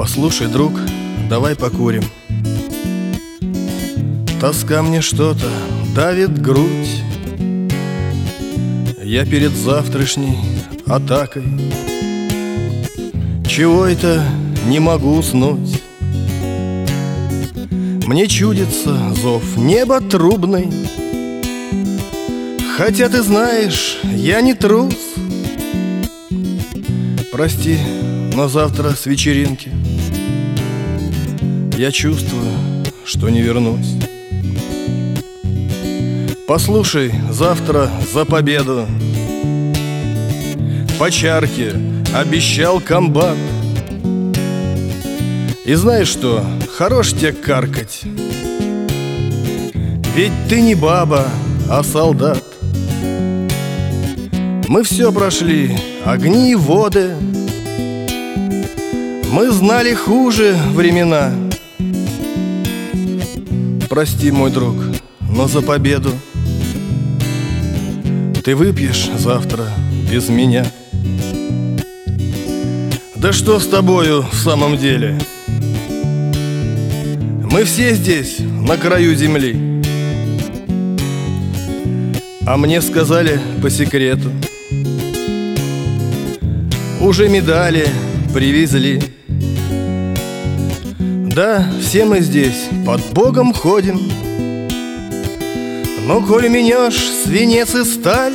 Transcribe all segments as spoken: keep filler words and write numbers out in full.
Послушай, друг, давай покурим. Тоска мне что-то давит грудь. Я перед завтрашней атакой чего это не могу уснуть. Мне чудится зов неба трубный, хотя ты знаешь, я не трус. Прости, но завтра с вечеринки я чувствую, что не вернусь. Послушай, завтра за победу по чарке обещал комбат. И знаешь что, хорош тебе каркать, ведь ты не баба, а солдат. Мы все прошли, огни и воды, мы знали хуже времена. Прости, мой друг, но за победу ты выпьешь завтра без меня. Да что с тобою в самом деле? Мы все здесь на краю земли. А мне сказали по секрету, уже медали привезли. Да, все мы здесь под Богом ходим, но коль менешь свинец и сталь,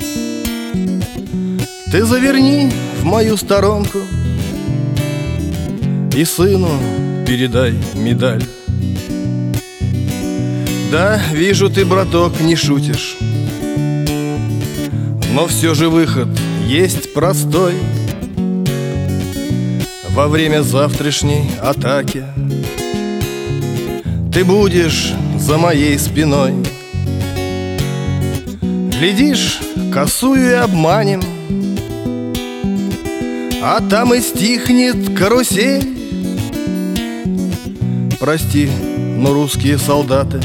ты заверни в мою сторонку и сыну передай медаль. Да, вижу, ты, браток, не шутишь, но все же выход есть простой. Во время завтрашней атаки ты будешь за моей спиной. Глядишь, косую и обманем, а там и стихнет карусель. Прости, но русские солдаты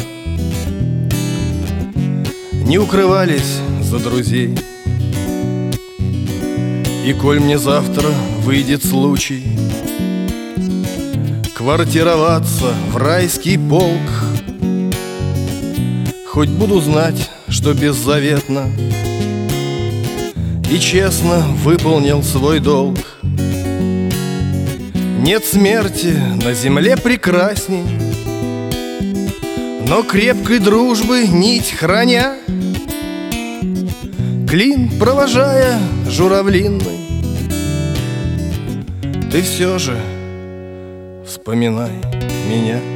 не укрывались за друзей. И коль мне завтра выйдет случай квартироваться в райский полк, хоть буду знать, что беззаветно и честно выполнил свой долг. Нет смерти на земле прекрасней, но крепкой дружбы нить храня, клин провожая журавлиной, ты все же вспоминай меня.